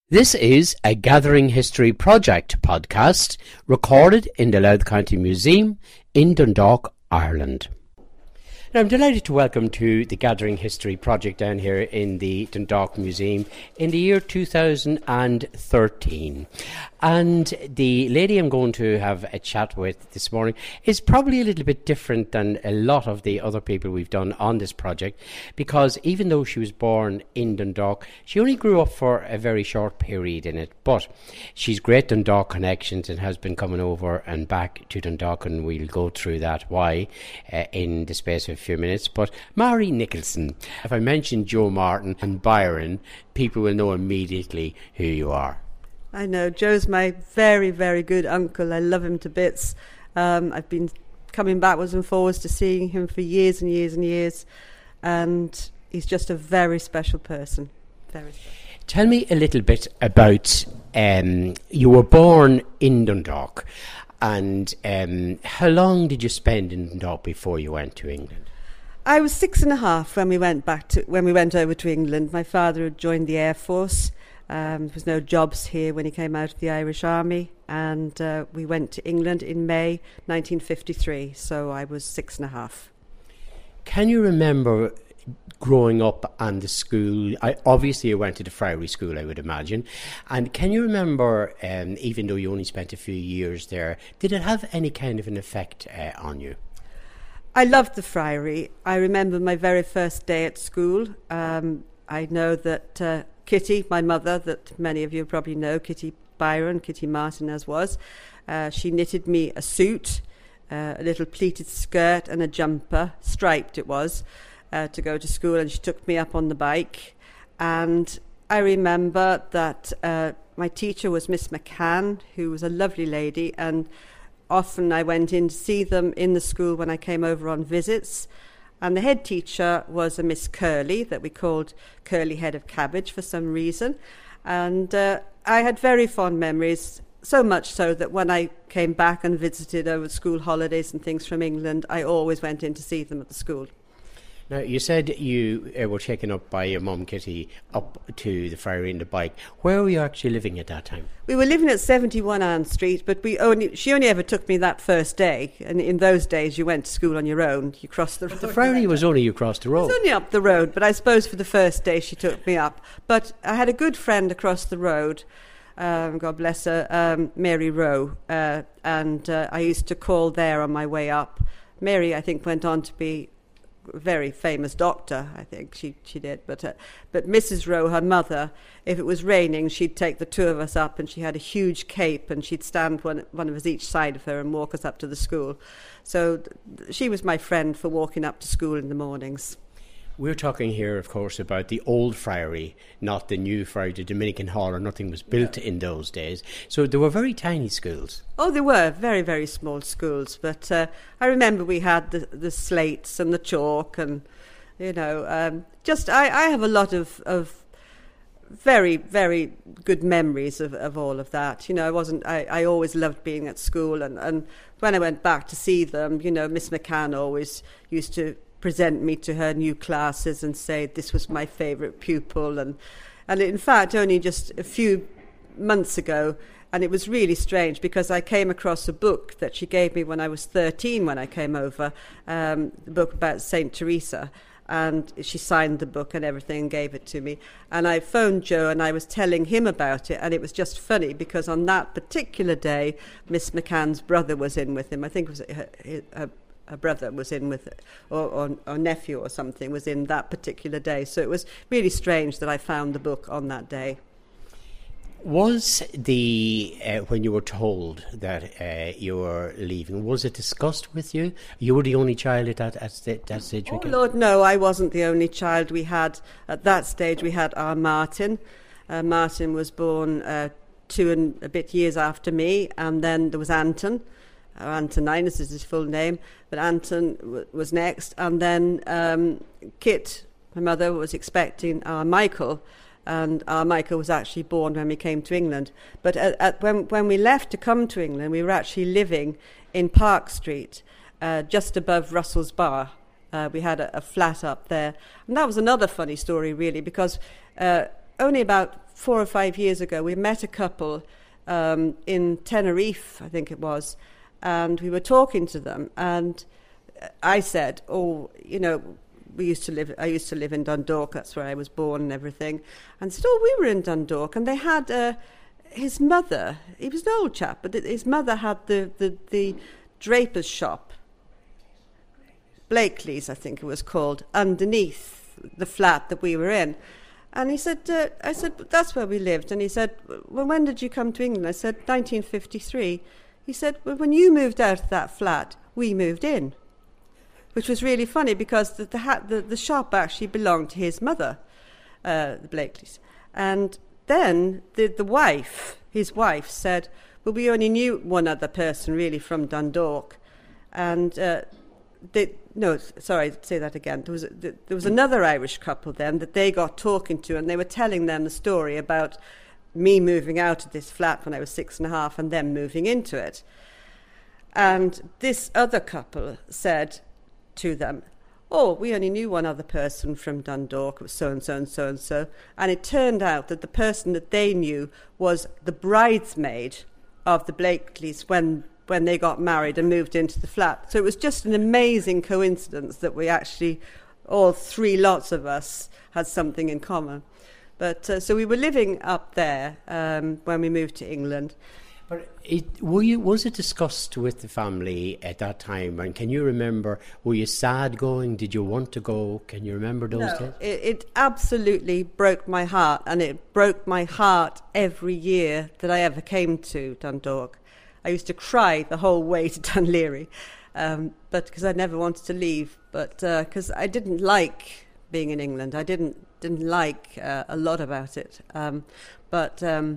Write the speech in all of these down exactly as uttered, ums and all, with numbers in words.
This is a Gathering History Project podcast recorded in the Louth County Museum in Dundalk, Ireland. Now, I'm delighted to welcome to the Gathering History Project down here in the Dundalk Museum in the year two thousand thirteen. And the lady I'm going to have a chat with this morning is probably a little bit different than a lot of the other people we've done on this project, because even though she was born in Dundalk, she only grew up for a very short period in it. But she's great Dundalk connections and has been coming over and back to Dundalk, and we'll go through that why uh, in the space of a few minutes. But Mary Nicholson, if I mention Joe Martin and Byron, people will know immediately who you are. I know. Joe's my very, very good uncle. I love him to bits. Um, I've been coming backwards and forwards to seeing him for years and years and years. And he's just a very special person. Very special. Tell me a little bit about, um, you were born in Dundalk. And um, how long did you spend in Dundalk before you went to England? I was six and a half when we went back to when we went over to England. My father had joined the Air Force. Um, there was no jobs here when he came out of the Irish Army, and uh, we went to England in May nineteen fifty-three, so I was six and a half. Can you remember growing up and the school? I, obviously you went to the Friary School, I would imagine, and can you remember, um, even though you only spent a few years there, did it have any kind of an effect uh, on you? I loved the Friary. I remember my very first day at school. Um, I know that uh, Kitty, my mother, that many of you probably know, Kitty Byron, Kitty Martin as was, uh, she knitted me a suit, uh, a little pleated skirt and a jumper, striped it was, uh, to go to school, and she took me up on the bike. And I remember that uh, my teacher was Miss McCann, who was a lovely lady, and often I went in to see them in the school when I came over on visits. And the head teacher was a Miss Curly, that we called Curly Head of Cabbage for some reason. And uh, I had very fond memories, so much so that when I came back and visited over school holidays and things from England, I always went in to see them at the school. Now, you said you uh, were taken up by your mum, Kitty, up to the Friary in the bike. Where were you actually living at that time? We were living at seventy-one Ann Street, but we only she only ever took me that first day. And in those days, you went to school on your own. You crossed the road. The Friary was only across the road. It was only up the road, but I suppose for the first day she took me up. But I had a good friend across the road, um, God bless her, um, Mary Rowe, uh, and uh, I used to call there on my way up. Mary, I think, went on to be very famous doctor, I think she she did, but uh, but Missus Rowe, her mother, if it was raining, she'd take the two of us up, and she had a huge cape, and she'd stand one one of us each side of her and walk us up to the school. So th- she was my friend for walking up to school in the mornings. We're talking here, of course, about the old Friary, not the new Friary, the Dominican Hall, or nothing was built yeah. in those days. So they were very tiny schools. Oh, they were very, very small schools. But uh, I remember we had the, the slates and the chalk, and, you know, um, just I, I have a lot of, of very, very good memories of, of all of that. You know, I wasn't, I, I always loved being at school. And, and when I went back to see them, you know, Miss McCann always used to present me to her new classes and say this was my favourite pupil, and and in fact only just a few months ago, and it was really strange because I came across a book that she gave me when I was thirteen when I came over, um, the book about Saint Teresa, and she signed the book and everything and gave it to me, and I phoned Joe and I was telling him about it, and it was just funny because on that particular day Miss McCann's brother was in with him. I think it was her, her, a brother was in with it, or, or, or nephew or something was in that particular day. So it was really strange that I found the book on that day. Was the, uh, when you were told that uh, you were leaving, was it discussed with you? You were the only child at that, at that stage? Oh, Lord, no, I wasn't the only child. We had, at that stage, we had our Martin. Uh, Martin was born uh, two and a bit years after me, and then there was Anton. Uh, Antoninus is his full name, but Anton w- was next, and then um, Kit, my mother, was expecting our Michael, and our Michael was actually born when we came to England. But at, at, when, when we left to come to England, we were actually living in Park Street, uh, just above Russell's Bar. Uh, we had a, a flat up there, and that was another funny story, really, because uh, only about four or five years ago, we met a couple um, in Tenerife, I think it was, and we were talking to them, and I said, oh, you know, we used to live, I used to live in Dundalk, that's where I was born and everything, and said, oh, we were in Dundalk, and they had uh, his mother, he was an old chap, but his mother had the, the, the draper's shop, Blakely's, I think it was called, underneath the flat that we were in. And he said, uh, I said, that's where we lived. And he said, well, when did you come to England? I said, nineteen fifty-three. He said, well, when you moved out of that flat, we moved in. Which was really funny because the the, ha- the, the shop actually belonged to his mother, uh, the Blakeleys. And then the, the wife, his wife, said, well, we only knew one other person really from Dundalk. And uh, they, no, sorry, say that again. There was a, there was another Irish couple then that they got talking to, and they were telling them the story about me moving out of this flat when I was six and a half and them moving into it. And this other couple said to them, oh, we only knew one other person from Dundalk, it was so-and-so and so-and-so. And it turned out that the person that they knew was the bridesmaid of the Blakeleys when when they got married and moved into the flat. So it was just an amazing coincidence that we actually, all three lots of us, had something in common. But uh, so we were living up there um, when we moved to England. But it, were you, was it discussed with the family at that time? And can you remember, were you sad going? Did you want to go? Can you remember those No, days? It, it absolutely broke my heart, and it broke my heart every year that I ever came to Dundalk. I used to cry the whole way to Dunleary, um, but because I never wanted to leave, but because uh, I didn't like being in England. I didn't didn't like uh, a lot about it. Um, but um,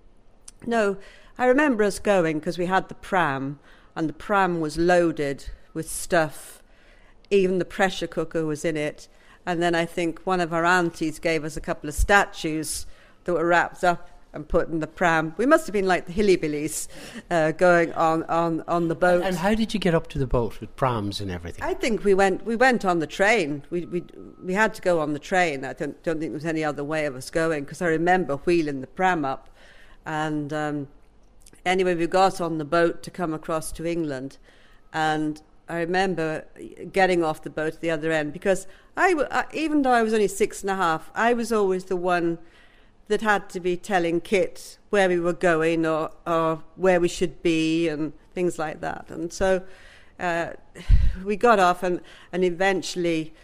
no, I remember us going because we had the pram, and the pram was loaded with stuff. Even the pressure cooker was in it. And then I think one of our aunties gave us a couple of statues that were wrapped up and put in the pram. We must have been like the hillbillies uh, going on, on, on the boat. And how did you get up to the boat with prams and everything? I think we went we went on the train. We we we had to go on the train. I don't don't think there was any other way of us going, because I remember wheeling the pram up. And um, anyway, we got on the boat to come across to England, and I remember getting off the boat at the other end, because I, I even though I was only six and a half, I was always the one that had to be telling Kit where we were going, or, or where we should be, and things like that. And so uh, we got off, and, and eventually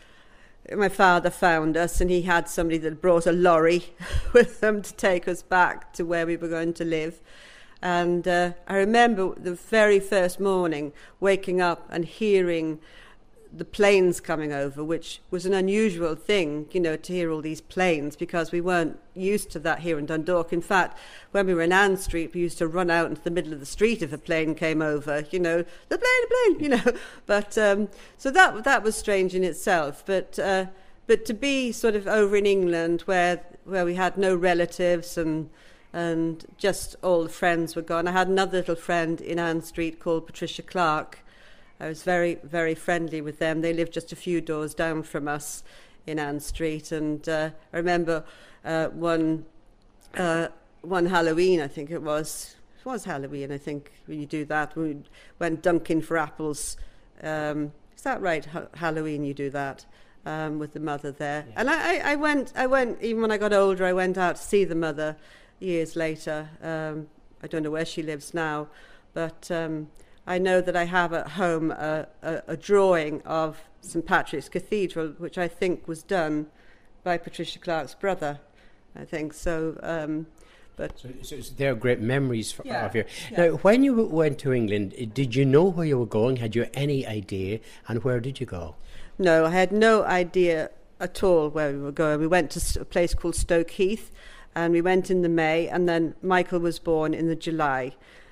my father found us, and he had somebody that brought a lorry with them to take us back to where we were going to live. And uh, I remember the very first morning waking up and hearing the planes coming over, which was an unusual thing, you know, to hear all these planes, because we weren't used to that here in Dundalk. In fact, when we were in Ann Street, we used to run out into the middle of the street if a plane came over, you know, the plane, the plane, you know. But um, so that that was strange in itself. But uh, but to be sort of over in England, where where we had no relatives, and and just all the friends were gone. I had another little friend in Ann Street called Patricia Clark. I was very, very friendly with them. They lived just a few doors down from us in Ann Street. And uh, I remember uh, one uh, one Halloween, I think it was. It was Halloween, I think, when you do that. We went dunking for apples. Um, is that right? Ha- Halloween, you do that um, with the mother there. Yeah. And I, I, I went, I went, even when I got older, I went out to see the mother years later. Um, I don't know where she lives now, but... Um, I know that I have at home a, a, a drawing of Saint Patrick's Cathedral, which I think was done by Patricia Clark's brother, I think. So, um, but so, so, so there are great memories for, yeah, of you. yeah. Now, when you went to England, did you know where you were going? Had you any idea? And where did you go? No, I had no idea at all where we were going. We went to a place called Stoke Heath, and we went in the May, and then Michael was born in the July.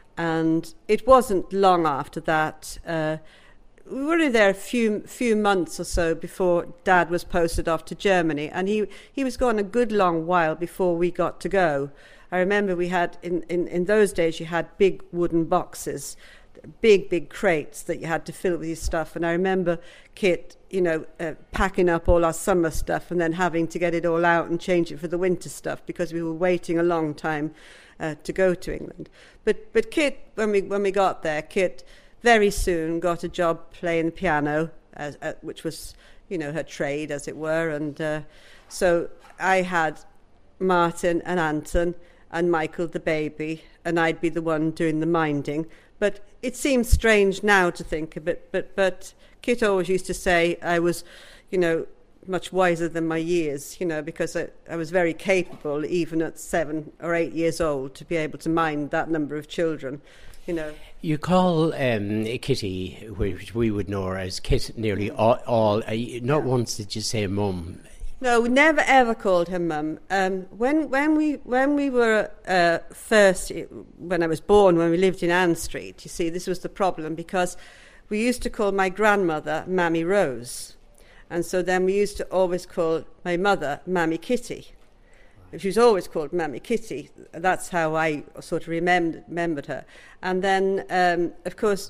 And it wasn't long after that. Uh, we were only there a few few months or so before Dad was posted off to Germany, and he, he was gone a good long while before we got to go. I remember we had, in, in, in those days, you had big wooden boxes big, big crates that you had to fill with your stuff. And I remember Kit, you know, uh, packing up all our summer stuff and then having to get it all out and change it for the winter stuff because we were waiting a long time uh, to go to England. But but Kit, when we when we got there, Kit very soon got a job playing the piano, as, uh, which was, you know, her trade, as it were. And uh, so I had Martin and Anton and Michael the baby, and I'd be the one doing the minding. But it seems strange now to think of it, but but Kit always used to say I was, you know, much wiser than my years, you know, because I, I was very capable, even at seven or eight years old, to be able to mind that number of children, you know. You call um, Kitty, which we would know her as Kit, nearly all, all uh, not once did you say mum. No, we never ever called her mum. Um, when when we when we were uh, first, when I was born, when we lived in Ann Street, you see, this was the problem, because we used to call my grandmother Mammy Rose, and so then we used to always call my mother Mammy Kitty. She was always called Mammy Kitty. That's how I sort of remembered, remembered her. And then, um, of course,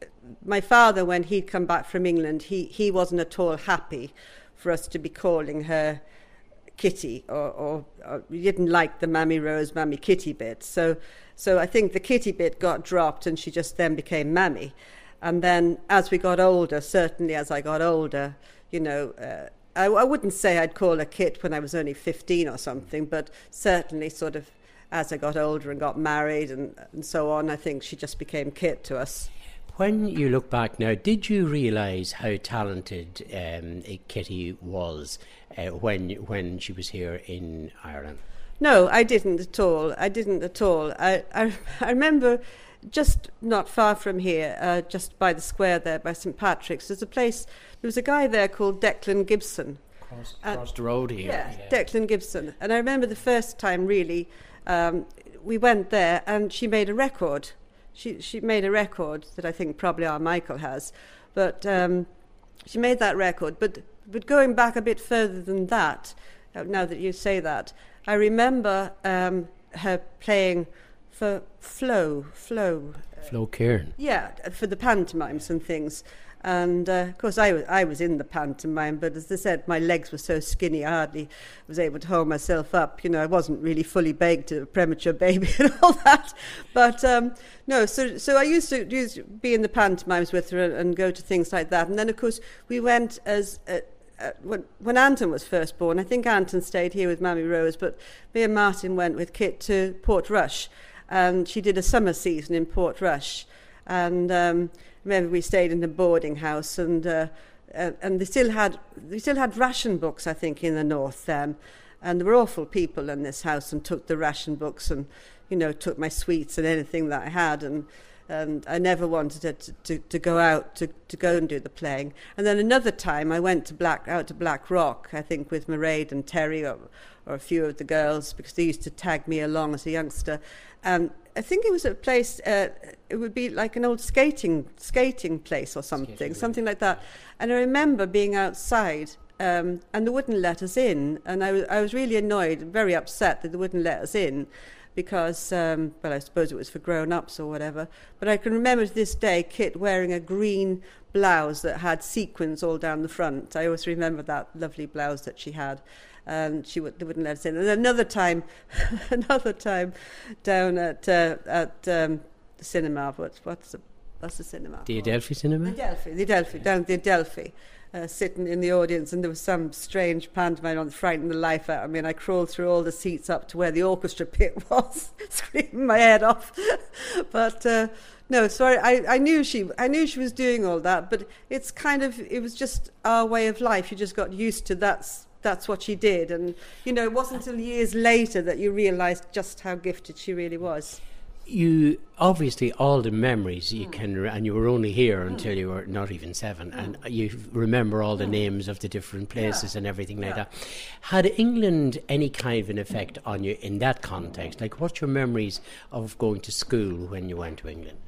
my father, when he'd come back from England, he he wasn't at all happy for us to be calling her Kitty, or, or, or we didn't like the Mammy Rose, Mammy Kitty bit. So, so I think the Kitty bit got dropped, and she just then became Mammy. And then, as we got older, certainly as I got older, you know, uh, I, I wouldn't say I'd call her Kit when I was only fifteen or something, but certainly sort of as I got older and got married and, and so on, I think she just became Kit to us. When you look back now, did you realise how talented um, Kitty was uh, when when she was here in Ireland? No, I didn't at all. I didn't at all. I I, I remember just not far from here, uh, just by the square there, by Saint Patrick's, there's a place, there was a guy there called Declan Gibson. Across, across the road here. Yeah, yeah, Declan Gibson. And I remember the first time, really, um, we went there and she made a record. She she made a record that I think probably our Michael has, but um, she made that record. But but going back a bit further than that, uh, now that you say that, I remember um, her playing for Flo, Flo, Flo Kieran. Yeah, for the pantomimes and things. And, uh, of course, I was, I was in the pantomime, but as I said, my legs were so skinny, I hardly was able to hold myself up. You know, I wasn't really fully baked, a premature baby and all that. But, um, no, so so I used to, used to be in the pantomimes with her and, and go to things like that. And then, of course, we went as... Uh, uh, when, when Anton was first born, I think Anton stayed here with Mammy Rose, but me and Martin went with Kit to Portrush. And she did a summer season in Portrush. And... Um, Remember, we stayed in a boarding house, and uh, uh, and they still had they still had ration books, I think, in the north then, and there were awful people in this house, and took the ration books, and you know, took my sweets and anything that I had, and and I never wanted it to, to, to go out to, to go and do the playing. And then another time, I went to Black out to Black Rock, I think, with Mairead and Terry, or or a few of the girls, because they used to tag me along as a youngster. And I think it was a place, uh, it would be like an old skating skating place or something, skating something like that. And I remember being outside, um, and they wouldn't let us in. And I, w- I was really annoyed, very upset that they wouldn't let us in, because, um, well, I suppose it was for grown-ups or whatever. But I can remember to this day Kit wearing a green blouse that had sequins all down the front. I always remember that lovely blouse that she had. And she would, they wouldn't let us in. And another time, another time, down at uh, at um, the cinema. What's what's the what's the cinema? The Adelphi Cinema. The Adelphi, the Adelphi, down at the Adelphi, uh, sitting in the audience, and there was some strange pantomime on, frightened the life out of me. And I crawled through all the seats up to where the orchestra pit was, screaming my head off. But uh, no, sorry, I, I knew she, I knew she was doing all that. But it's kind of, it was just our way of life. You just got used to that. That's what she did, and you know, it wasn't until years later that you realised just how gifted she really was. You obviously, all the memories you mm. can, and you were only here mm. until you were not even seven, mm. and you remember all the mm. names of the different places yeah. and everything like yeah. that. Had England any kind of an effect on you in that context? Like, what's your memories of going to school when you went to England?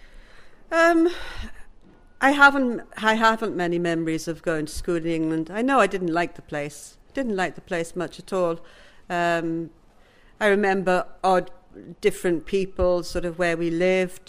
Um. I haven't I haven't many memories of going to school in England. I know I didn't like the place. Didn't like the place much at all. Um, I remember odd, different people, sort of where we lived,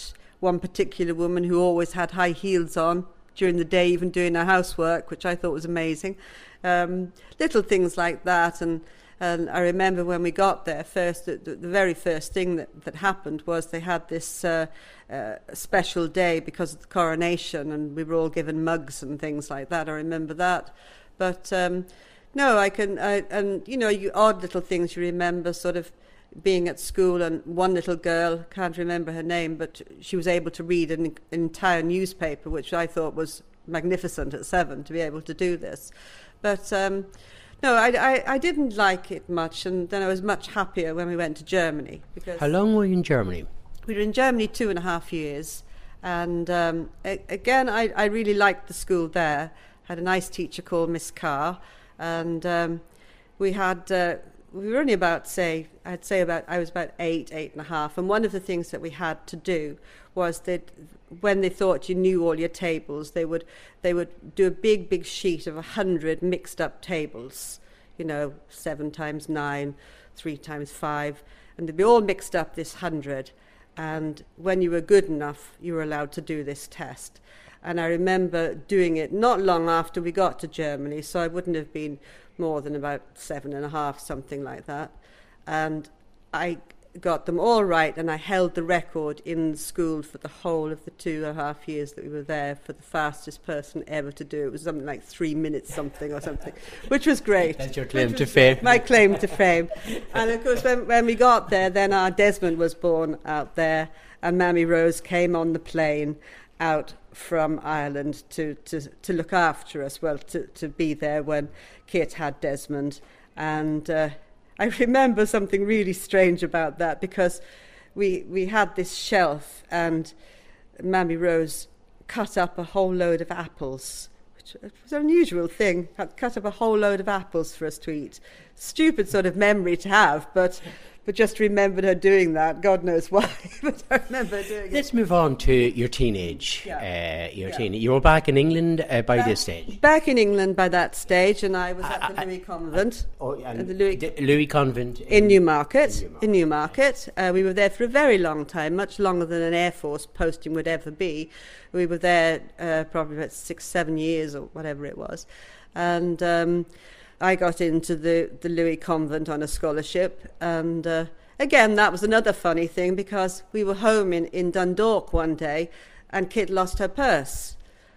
one particular woman who always had high heels on during the day, even doing her housework, which I thought was amazing. Um, little things like that. And, and I remember when we got there first, the, the very first thing that, that happened was they had this uh, uh, special day because of the coronation, and we were all given mugs and things like that. I remember that. But um, no, I can, I, and you know, you odd little things you remember, sort of being at school, and one little girl, can't remember her name, but she was able to read an, an entire newspaper, which I thought was magnificent at seven to be able to do this. But um, no, I, I, I didn't like it much, and then I was much happier when we went to Germany. Because How long were you in Germany? We were in Germany two and a half years, and um, a, again, I, I really liked the school there. Had a nice teacher called Miss Carr, and um, we had... Uh, We were only about, say, I'd say about, I was about eight, eight and a half. And one of the things that we had to do was that when they thought you knew all your tables, they would they would do a big, big sheet of a hundred mixed up tables, you know, seven times nine, three times five. And they'd be all mixed up, this hundred. And when you were good enough, you were allowed to do this test. And I remember doing it not long after we got to Germany, so I wouldn't have been more than about seven and a half, something like that. And I got them all right, and I held the record in school for the whole of the two and a half years that we were there for the fastest person ever to do it. It was something like three minutes something or something, which was great. That's your claim to fame. My claim to fame. And of course, when, when we got there, then our Desmond was born out there, and Mammy Rose came on the plane out from Ireland to, to, to look after us, well, to, to be there when Kit had Desmond. And uh, I remember something really strange about that, because we we had this shelf, and Mammy Rose cut up a whole load of apples, which was an unusual thing, had cut up a whole load of apples for us to eat. Stupid sort of memory to have, but... But just remembered her doing that. God knows why, but I remember doing it. Let's move on to your teenage. Yeah. Uh, your Yeah. teen. You were back in England uh, by back, this stage. Back in England by that stage, and I was at I, the I, Louis Convent. Oh, and at the Louis, D- Louis Convent in, in Newmarket. In Newmarket. In Newmarket. Uh, we were there for a very long time, much longer than an Air Force posting would ever be. We were there uh, probably about six, seven years or whatever it was. And um, I got into the, the Louis Convent on a scholarship, and... Uh, Again, that was another funny thing, because we were home in, in Dundalk one day, and Kit lost her purse.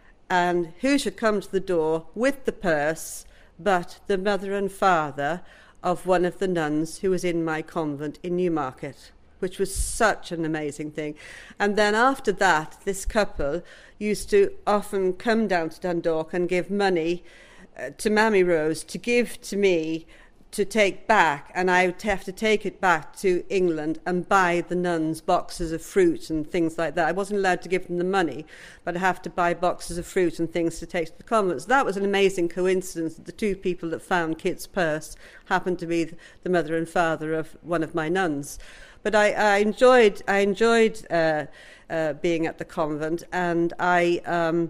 And who should come to the door with the purse but the mother and father of one of the nuns who was in my convent in Newmarket, which was such an amazing thing. And then after that, this couple used to often come down to Dundalk and give money uh, to Mammy Rose to give to me to take back, and I would have to take it back to England and buy the nuns boxes of fruit and things like that. I wasn't allowed to give them the money, but I have to buy boxes of fruit and things to take to the convent. So that was an amazing coincidence that the two people that found Kit's purse happened to be the mother and father of one of my nuns. But I, I enjoyed I enjoyed uh, uh, being at the convent, and I um,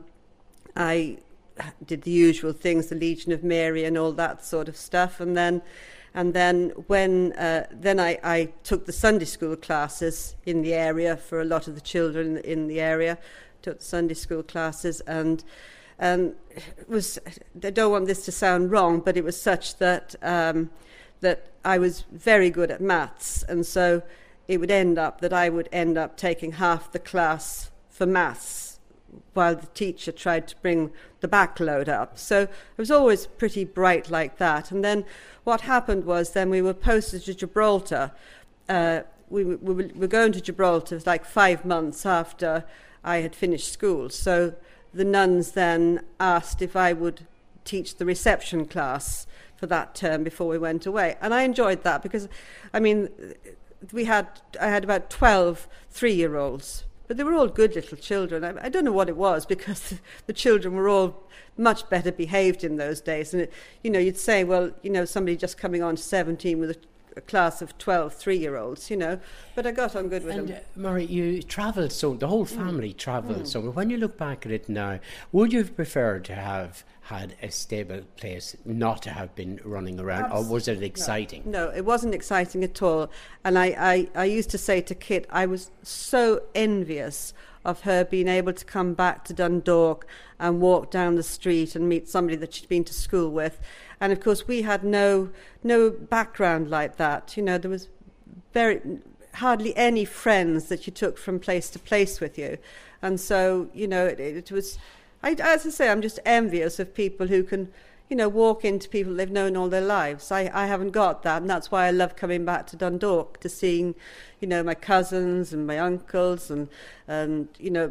I. did the usual things, the Legion of Mary and all that sort of stuff, and then, and then when uh, then I, I took the Sunday school classes in the area for a lot of the children in the area. Took the Sunday school classes, and and it was. I don't want this to sound wrong, but it was such that um, that I was very good at maths, and so it would end up that I would end up taking half the class for maths, while the teacher tried to bring the backload up. So I was always pretty bright like that. And then what happened was then we were posted to Gibraltar. Uh, we, we, we were going to Gibraltar like five months after I had finished school. So the nuns then asked if I would teach the reception class for that term before we went away. And I enjoyed that because, I mean, we had I had about twelve three-year-olds, but they were all good little children. I, I don't know what it was, because the, the children were all much better behaved in those days. And, it, you know, you'd say, well, you know, somebody just coming on to seventeen with a, a class of twelve three-year-olds, you know. But I got on good with and, them. And, uh, Murray, you travelled so, the whole family mm. travelled mm. so. When you look back at it now, would you have preferred to have had a stable place, not to have been running around, Absolutely. Or was it exciting? No, no, it wasn't exciting at all. And I, I, I used to say to Kit, I was so envious of her being able to come back to Dundalk and walk down the street and meet somebody that she'd been to school with. And of course, we had no no background like that. You know, there was very hardly any friends that you took from place to place with you. And so, you know, it, it was, I, as I say, I'm just envious of people who can, you know, walk into people they've known all their lives. I, I haven't got that, and that's why I love coming back to Dundalk, to seeing, you know, my cousins and my uncles and, and you know,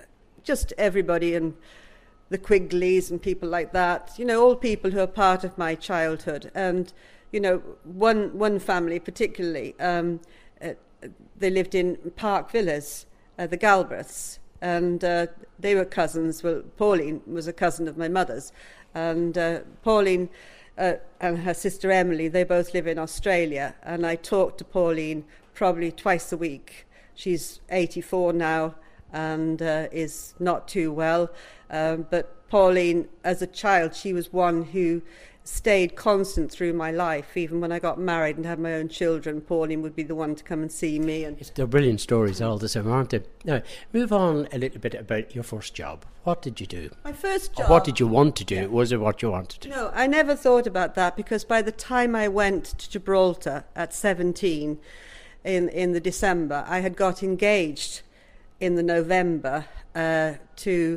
just everybody, and the Quigleys and people like that, you know, all people who are part of my childhood. And, you know, one one family particularly, um, uh, they lived in Park Villas, uh, the Galbraiths, and uh, they were cousins. Well, Pauline was a cousin of my mother's, and uh, Pauline uh, and her sister Emily, they both live in Australia, and I talk to Pauline probably twice a week. She's eighty-four now and uh, is not too well, um, but Pauline, as a child, she was one who stayed constant through my life. Even when I got married and had my own children, Pauline would be the one to come and see me. And they're brilliant stories all the same, aren't they? Now, move on a little bit about your first job. What did you do? My first job... Or what did you want to do? Yeah. Was it what you wanted to do? No, I never thought about that, because by the time I went to Gibraltar at seventeen, in, in the December, I had got engaged in the November uh, to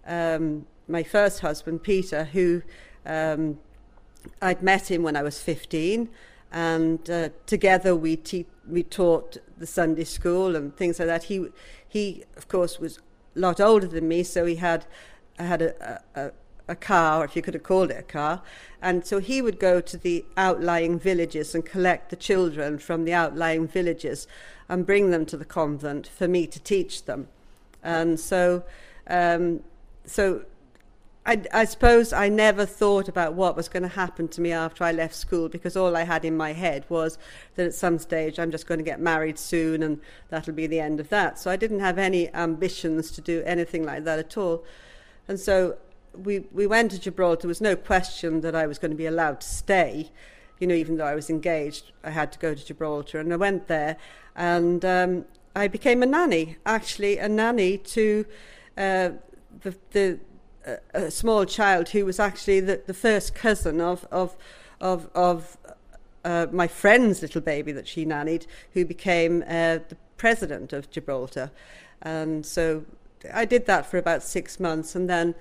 um, my first husband, Peter, who... Um, I'd met him when I was fifteen, and uh, together we te- we taught the Sunday school and things like that. He, he of course, was a lot older than me, so he had had a, a, a car, if you could have called it a car, and so he would go to the outlying villages and collect the children from the outlying villages and bring them to the convent for me to teach them. And so, um, so. I, I suppose I never thought about what was going to happen to me after I left school, because all I had in my head was that at some stage I'm just going to get married soon and that'll be the end of that. So I didn't have any ambitions to do anything like that at all. And so we we went to Gibraltar. There was no question that I was going to be allowed to stay. You know, even though I was engaged, I had to go to Gibraltar. And I went there, and um, I became a nanny, actually a nanny to uh, the... the a small child who was actually the, the first cousin of of of, of uh, my friend's little baby that she nannied, who became uh, the president of Gibraltar. And so I did that for about six months, and then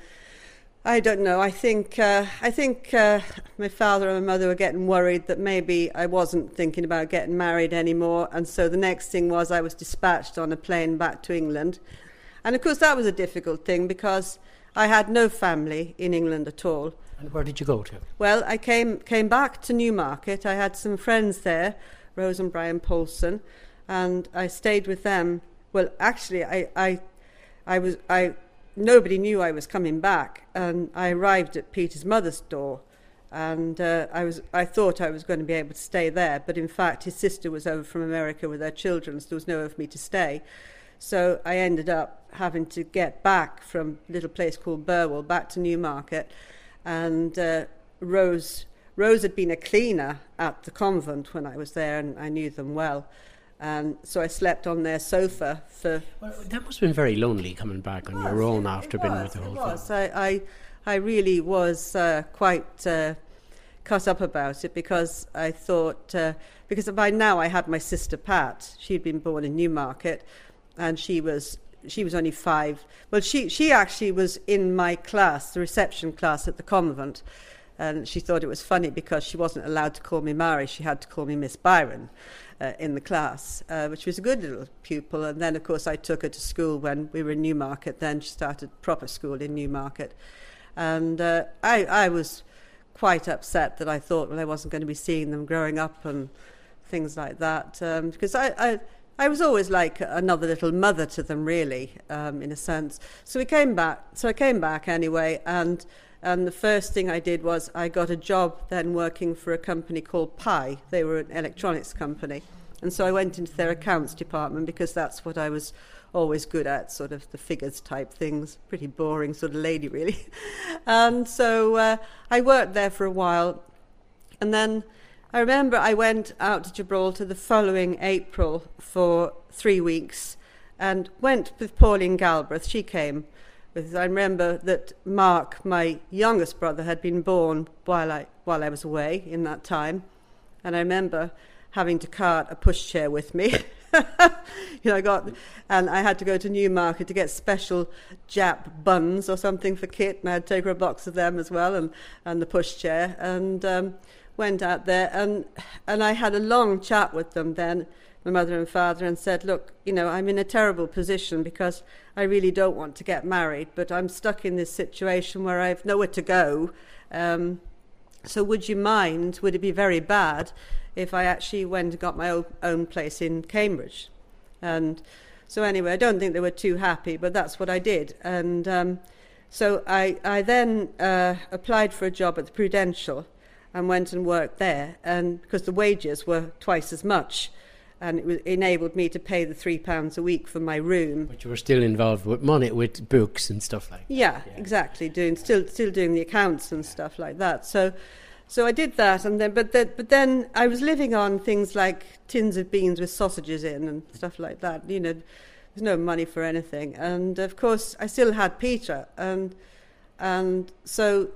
I don't know. I think uh, I think uh, my father and my mother were getting worried that maybe I wasn't thinking about getting married anymore, and so the next thing was I was dispatched on a plane back to England. And of course that was a difficult thing, because I had no family in England at all. And where did you go to? Well, I came came back to Newmarket. I had some friends there, Rose and Brian Paulson, and I stayed with them. Well, actually, I, I, I was I. Nobody knew I was coming back, and I arrived at Peter's mother's door, and uh, I was I thought I was going to be able to stay there, but in fact, his sister was over from America with her children, so there was nowhere for me to stay. So I ended up having to get back from a little place called Burwell back to Newmarket, and uh, Rose Rose had been a cleaner at the convent when I was there, and I knew them well, and so I slept on their sofa for... Well, that must have been very lonely, coming back on was, your own it, after it being was, with the whole it was. family. I, I, I really was uh, quite uh, cut up about it, because I thought... Uh, because by now I had my sister Pat. She'd been born in Newmarket, and she was she was only five. Well, she, she actually was in my class, the reception class at the convent, and she thought it was funny because she wasn't allowed to call me Mary. She had to call me Miss Byron uh, in the class, uh, which was a good little pupil. And then, of course, I took her to school when we were in Newmarket. Then she started proper school in Newmarket. And uh, I, I was quite upset that I thought, well, I wasn't going to be seeing them growing up and things like that, um, because I... I I was always like another little mother to them, really, um, in a sense. So we came back. So I came back anyway, and and the first thing I did was I got a job then working for a company called Pi. They were an electronics company, and so I went into their accounts department, because that's what I was always good at, sort of the figures type things. Pretty boring sort of lady, really. And so uh, I worked there for a while, and then I remember I went out to Gibraltar the following April for three weeks, and went with Pauline Galbraith. She came with, I remember that Mark, my youngest brother, had been born while I while I was away in that time, and I remember having to cart a pushchair with me. you know, I got, and I had to go to Newmarket to get special Jap buns or something for Kit, and I had to take her a box of them as well, and, and the pushchair, and um, went out there, and and I had a long chat with them then, my mother and father, and said, look, you know, I'm in a terrible position because I really don't want to get married, but I'm stuck in this situation where I've nowhere to go. Um, so would you mind, would it be very bad if I actually went and got my own, own place in Cambridge? And so anyway, I don't think they were too happy, but that's what I did. And um, so I, I then uh, applied for a job at the Prudential and went and worked there, and because the wages were twice as much, and it was, enabled me to pay the three pounds a week for my room. But you were still involved with money, with books and stuff like that. Yeah, yeah. exactly. Doing still still doing the accounts and stuff like that. So, so I did that, and then but then but then I was living on things like tins of beans with sausages in and stuff like that. You know, there's no money for anything, and of course I still had Peter, and and so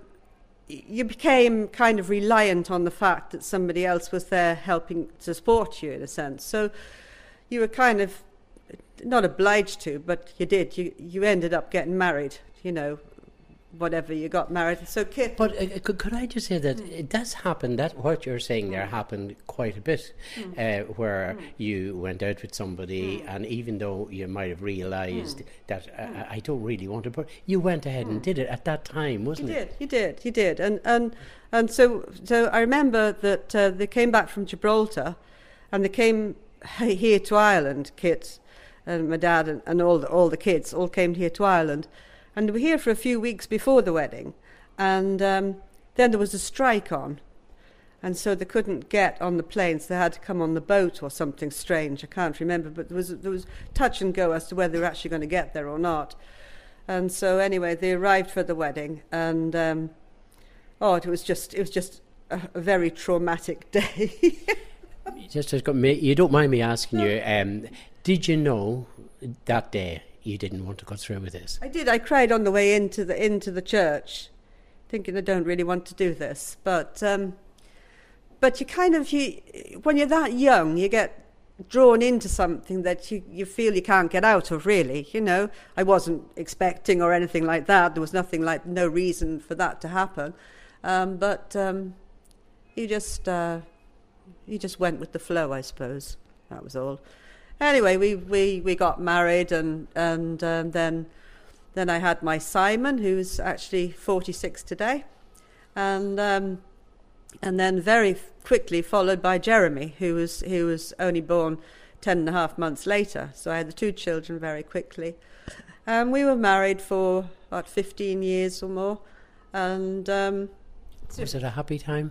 you became kind of reliant on the fact that somebody else was there helping to support you in a sense. So you were kind of not obliged to, but you did. You you ended up getting married, you know, whatever you got married. So Kit. But uh, could, could I just say that mm. it does happen, that what you're saying there happened quite a bit, mm. uh, where mm. you went out with somebody, mm. and even though you might have realised mm. that uh, mm. I don't really want to, but you went ahead mm. and did it at that time, wasn't you it? You did, you did, you did. And and and so so I remember that uh, they came back from Gibraltar, and they came here to Ireland, Kit and my dad and, and all the, all the kids all came here to Ireland. And we were here for a few weeks before the wedding, and um, then there was a strike on, and so they couldn't get on the planes. They had to come on the boat or something strange. I can't remember, but there was there was touch and go as to whether they were actually going to get there or not. And so anyway, they arrived for the wedding, and um, oh, it was just it was just a, a very traumatic day. Just as you don't mind me asking you, um, did you know that day you didn't want to go through with this? I did. I cried on the way into the into the church, thinking I don't really want to do this. But um, but you kind of you when you're that young, you get drawn into something that you, you feel you can't get out of. Really, you know. I wasn't expecting or anything like that. There was nothing like no reason for that to happen. Um, but um, you just uh, you just went with the flow, I suppose. That was all. Anyway, we, we, we got married, and and um, then then I had my Simon, who's actually forty-six today, and um, and then very quickly followed by Jeremy, who was who was only born ten and a half months later. So I had the two children very quickly, and we were married for about fifteen years or more. And um, was it a happy time?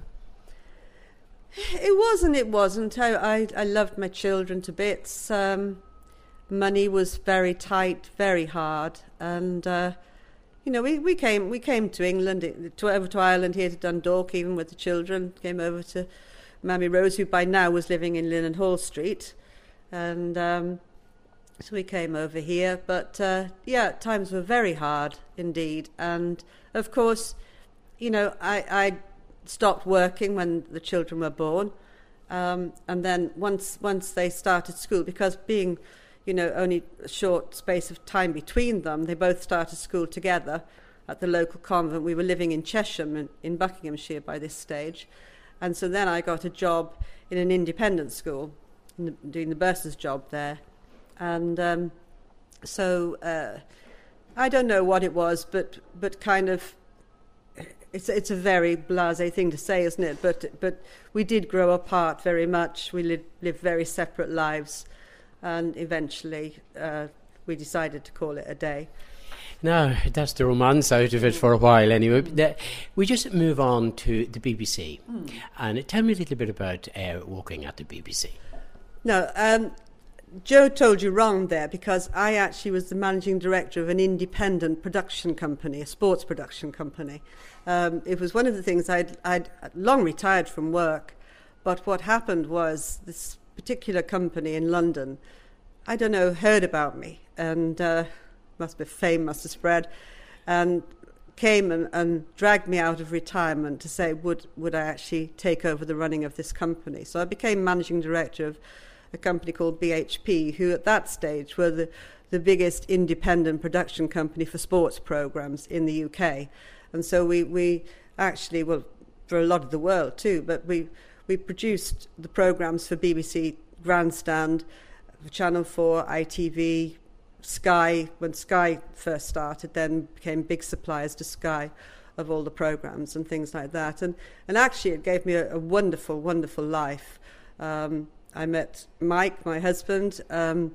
It was and it wasn't. I, I, I loved my children to bits. Um, money was very tight, very hard, and uh, you know we, we came we came to England, to, over to Ireland, here to Dundalk, even with the children. Came over to Mammy Rose, who by now was living in Linen Hall Street, and um, so we came over here. But uh, yeah, times were very hard indeed, and of course, you know I. I stopped working when the children were born, um, and then once once they started school, because being, you know, only a short space of time between them, they both started school together at the local convent. We were living in Chesham in, in Buckinghamshire by this stage, and so then I got a job in an independent school, in the, doing the bursar's job there, and um, so uh, I don't know what it was, but but kind of. It's it's a very blasé thing to say, isn't it? But but we did grow apart very much. We lived, lived very separate lives, and eventually uh, we decided to call it a day. No, that's the romance out of it for a while anyway. The, we just move on to the B B C. Mm. And tell me a little bit about uh, working at the B B C. No, um, Joe told you wrong there, because I actually was the managing director of an independent production company, a sports production company. Um, it was one of the things I'd, I'd long retired from work, but what happened was this particular company in London I don't know, heard about me, and uh, must be fame must have spread, and came and, and dragged me out of retirement to say, would would I actually take over the running of this company? So I became managing director of a company called B H P, who at that stage were the, the biggest independent production company for sports programs in the U K. And so we, we actually, well, for a lot of the world too, but we, we produced the programs for B B C Grandstand, for Channel four, I T V, Sky, when Sky first started, then became big suppliers to Sky of all the programs and things like that. And and actually it gave me a, a wonderful, wonderful life. Um, I met Mike, my husband, um,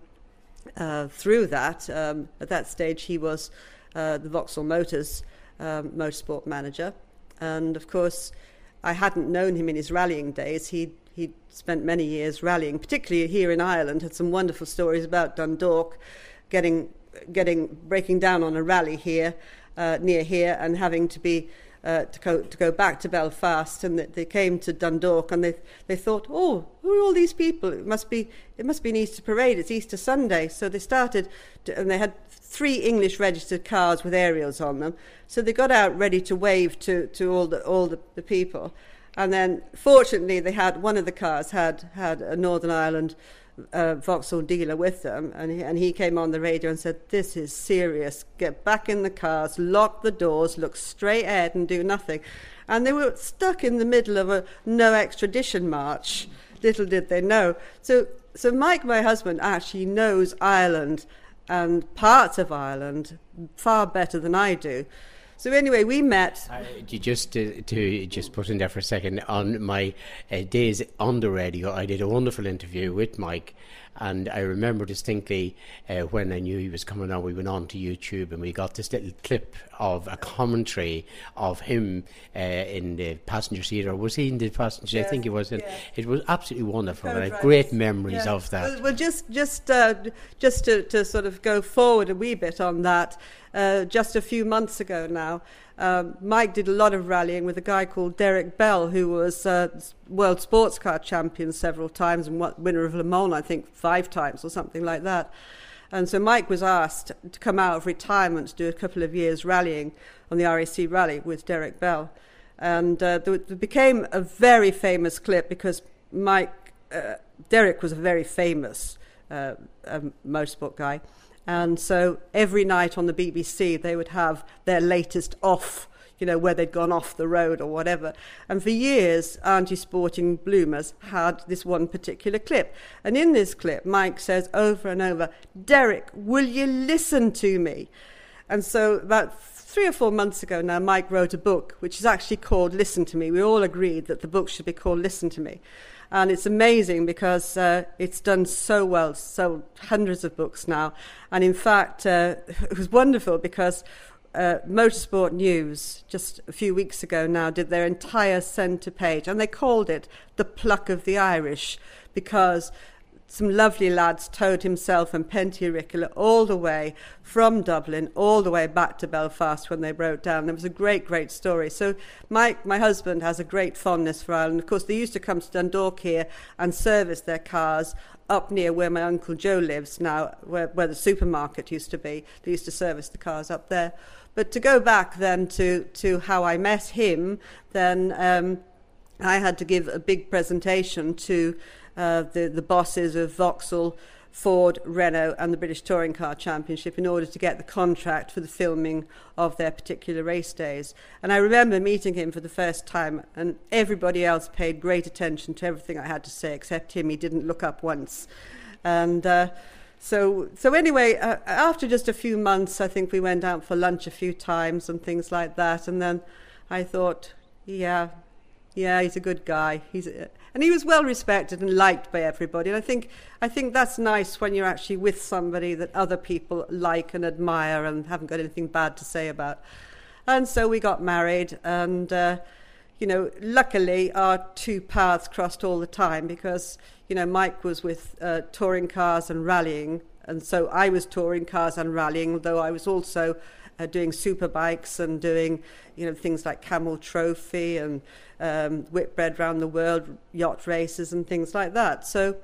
uh, through that. Um, at that stage he was uh, the Vauxhall Motors um, motorsport manager. And of course I hadn't known him in his rallying days. He'd, he'd spent many years rallying, particularly here in Ireland, had some wonderful stories about Dundalk, getting getting breaking down on a rally here uh, near here and having to be uh, to go to go back to Belfast, and they came to Dundalk and they they thought, oh, who are all these people? It must be it must be an Easter parade. It's Easter Sunday. So they started to, and they had three English registered cars with aerials on them. So they got out ready to wave to, to all the all the, the people, and then fortunately they had one of the cars had had a Northern Ireland Uh, Vauxhall dealer with them, and he, and he came on the radio and said, this is serious, get back in the cars, lock the doors, look straight ahead and do nothing. And they were stuck in the middle of a no extradition march, little did they know. So so Mike, my husband, actually knows Ireland and parts of Ireland far better than I do. So anyway, we met. Uh, just to, to just put in there for a second, on my uh, days on the radio, I did a wonderful interview with Mike, and I remember distinctly uh, when I knew he was coming on, we went on to YouTube and we got this little clip of a commentary of him uh, in the passenger seat, or was he in the passenger? Yes, I think he was. In, yeah. It was absolutely wonderful, and I have right. great memories yeah. of that. Well, well just just uh, just to, to sort of go forward a wee bit on that. Uh, just a few months ago now, um, Mike did a lot of rallying with a guy called Derek Bell, who was uh, world sports car champion several times and winner of Le Mans, I think, five times or something like that. And so Mike was asked to come out of retirement to do a couple of years rallying on the R A C Rally with Derek Bell. And uh, there, there became a very famous clip because Mike, uh, Derek was a very famous uh, um, motorsport guy. And so every night on the B B C, they would have their latest off, you know, where they'd gone off the road or whatever. And for years, Anti-Sporting Bloomers had this one particular clip. And in this clip, Mike says over and over, Derek, will you listen to me? And so about three or four months ago now, Mike wrote a book, which is actually called Listen to Me. We all agreed that the book should be called Listen to Me. And it's amazing because uh, it's done so well, sold hundreds of books now. And in fact, uh, it was wonderful because uh, Motorsport News, just a few weeks ago now, did their entire centre page. And they called it The Pluck of the Irish, because some lovely lads towed himself and Penty Auricula all the way from Dublin, all the way back to Belfast when they broke down. There was a great, great story. So Mike, my husband, has a great fondness for Ireland. Of course, they used to come to Dundalk here and service their cars up near where my Uncle Joe lives now, where, where the supermarket used to be. They used to service the cars up there. But to go back then to, to how I met him, then um, I had to give a big presentation to Uh, the, the bosses of Vauxhall, Ford, Renault and the British Touring Car Championship in order to get the contract for the filming of their particular race days. And I remember meeting him for the first time, and everybody else paid great attention to everything I had to say except him. He didn't look up once. And uh, so so anyway, uh, after just a few months, I think we went out for lunch a few times and things like that. And then I thought, yeah, yeah, he's a good guy. He's a, And he was well respected and liked by everybody. And I think I think that's nice when you're actually with somebody that other people like and admire and haven't got anything bad to say about. And so we got married, and uh, you know, luckily our two paths crossed all the time because, you know, Mike was with uh, touring cars and rallying, and so I was touring cars and rallying, though I was also Uh, doing superbikes and doing, you know, things like Camel Trophy and um, Whitbread round the world, yacht races and things like that. So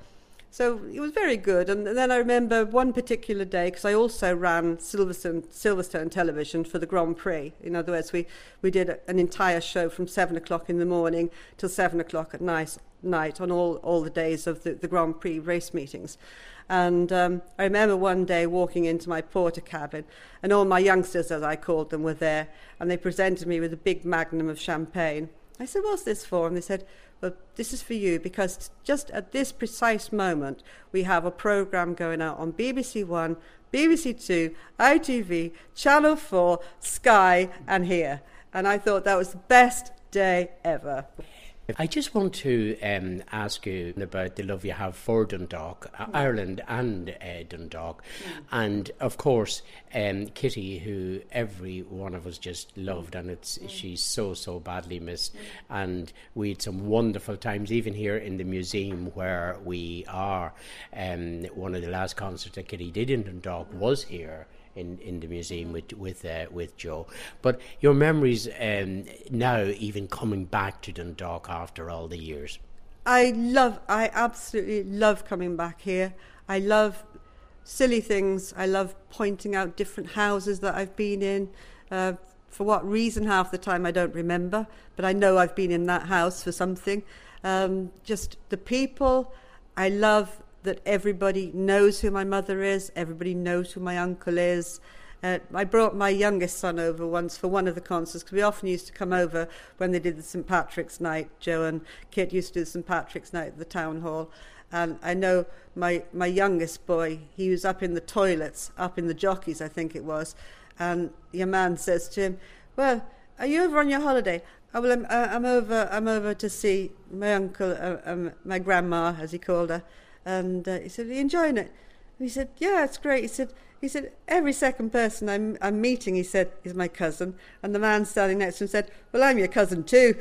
So it was very good. And then I remember one particular day, because I also ran Silverstone, Silverstone Television for the Grand Prix. In other words, we, we did an entire show from seven o'clock in the morning till seven o'clock at night, night on all, all the days of the, the Grand Prix race meetings. And um, I remember one day walking into my porter cabin, and all my youngsters, as I called them, were there, and they presented me with a big magnum of champagne. I said, "What's this for?" And they said, "Well, this is for you, because just at this precise moment, we have a programme going out on B B C One, B B C Two, I T V, Channel four, Sky, and here." And I thought that was the best day ever. I just want to um, ask you about the love you have for Dundalk, uh, Ireland and uh, Dundalk. Mm. And of course, um, Kitty, who every one of us just loved, and it's mm. she's so, so badly missed. Mm. And we had some wonderful times, even here in the museum where we are. Um, one of the last concerts that Kitty did in Dundalk was here. In, in the museum with with uh, with Joe. But your memories um, now, even coming back to Dundalk after all the years. I love, I absolutely love coming back here. I love silly things. I love pointing out different houses that I've been in. Uh, for what reason, half the time I don't remember, but I know I've been in that house for something. Um, just the people. I love that everybody knows who my mother is, everybody knows who my uncle is. Uh, I brought my youngest son over once for one of the concerts, because we often used to come over when they did the Saint Patrick's night. Joe and Kit used to do the Saint Patrick's night at the town hall. And I know my, my youngest boy, he was up in the toilets, up in the jockeys, I think it was. And your man says to him, "Well, are you over on your holiday?" "Oh, well, I'm, I'm over I'm over to see my uncle, uh, um, my grandma," as he called her. And uh, he said, "Are you enjoying it?" And he said, "Yeah, it's great." He said, he said, "Every second person I'm, I'm meeting," he said, "is my cousin." And the man standing next to him said, "Well, I'm your cousin too."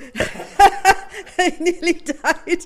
He nearly died.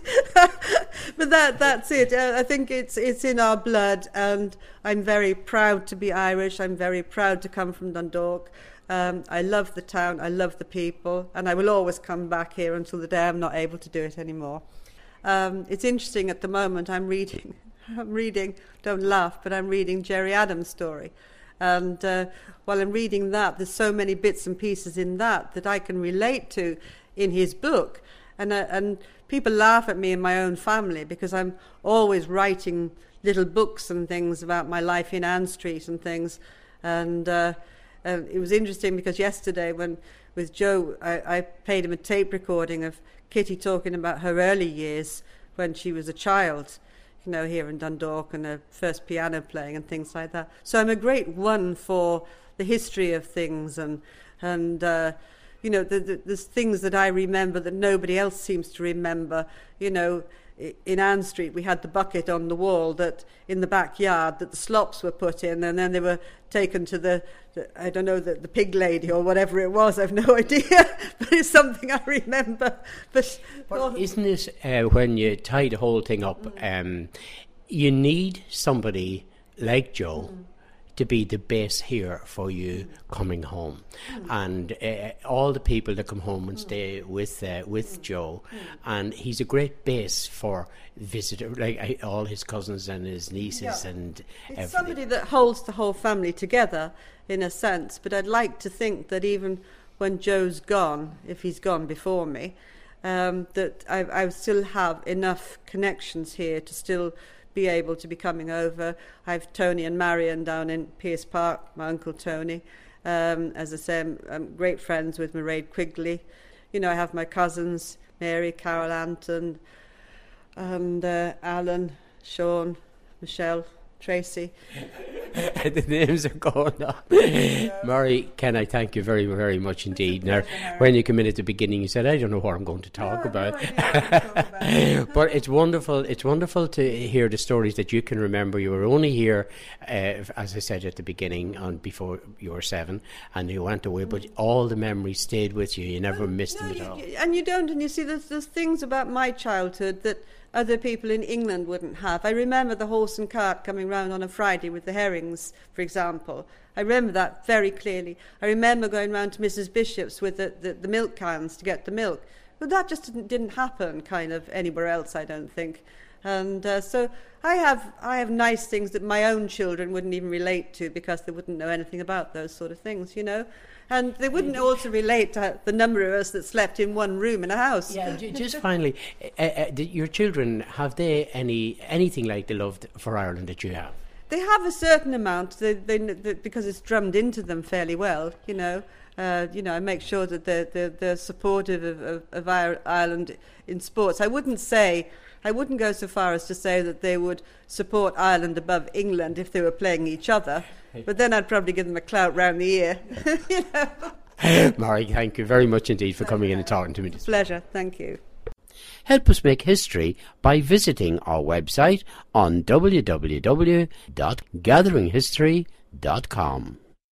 But that that's it. Uh, I think it's it's in our blood, and I'm very proud to be Irish. I'm very proud to come from Dundalk. Um, I love the town. I love the people, and I will always come back here until the day I'm not able to do it anymore. Um, it's interesting at the moment. I'm reading, I'm reading. Don't laugh, but I'm reading Gerry Adams' story, and uh, while I'm reading that, there's so many bits and pieces in that that I can relate to in his book, and uh, and people laugh at me in my own family because I'm always writing little books and things about my life in Ann Street and things, and uh, uh, it was interesting because yesterday when with Joe, I, I played him a tape recording of Kitty talking about her early years when she was a child, you know, here in Dundalk, and her first piano playing and things like that. So I'm a great one for the history of things, and and uh, you know, the, the, there's things that I remember that nobody else seems to remember. You know, in Ann Street we had the bucket on the wall that in the backyard that the slops were put in, and then they were taken to the, the I don't know, the, the pig lady or whatever it was. I've no idea, but it's something I remember. But, but oh. Isn't it uh, when you tie the whole thing up, mm. um, you need somebody like Joe mm. to be the base here for you coming home, mm. and uh, all the people that come home and stay with uh, with mm. Joe, mm. and he's a great base for visitors, like uh, all his cousins and his nieces, yeah. and it's everything. Somebody that holds the whole family together in a sense. But I'd like to think that even when Joe's gone, if he's gone before me, um, that I, I still have enough connections here to still be able to be coming over. I have Tony and Marion down in Pearce Park, my uncle Tony. Um, as I say, I'm, I'm great friends with Mairead Quigley. You know, I have my cousins, Mary, Carol Anton, and uh, Alan, Sean, Michelle, Tracy. The names are going up. Mary, can I thank you very, very much indeed. Now, when you came in at the beginning, you said, "I don't know what I'm going to talk no, about." No idea what to talk about. But it's wonderful. It's wonderful to hear the stories that you can remember. You were only here, uh, as I said at the beginning, on before you were seven, and you went away. But all the memories stayed with you. You never and, missed no, them at you, all. And you don't. And you see, there's, there's things about my childhood that other people in England wouldn't have. I remember the horse and cart coming round on a Friday with the herrings, for example. I remember that very clearly. I remember going round to Missus Bishop's with the, the, the milk cans to get the milk. But that just didn't, didn't happen kind of anywhere else, I don't think. And uh, so I have I have nice things that my own children wouldn't even relate to because they wouldn't know anything about those sort of things, you know. And they wouldn't also relate to the number of us that slept in one room in a house. Yeah, just finally, uh, uh, your children, have they any anything like the love for Ireland that you have? They have a certain amount, they, they, they, because it's drummed into them fairly well, you know. Uh, you know, I make sure that they're, they're, they're supportive of, of, of Ireland in sports. I wouldn't say, I wouldn't go so far as to say that they would support Ireland above England if they were playing each other, but then I'd probably give them a clout round the ear. You know? Mary, thank you very much indeed for coming in and talking to me. Pleasure, thank you. Help us make history by visiting our website on w w w dot gathering history dot com.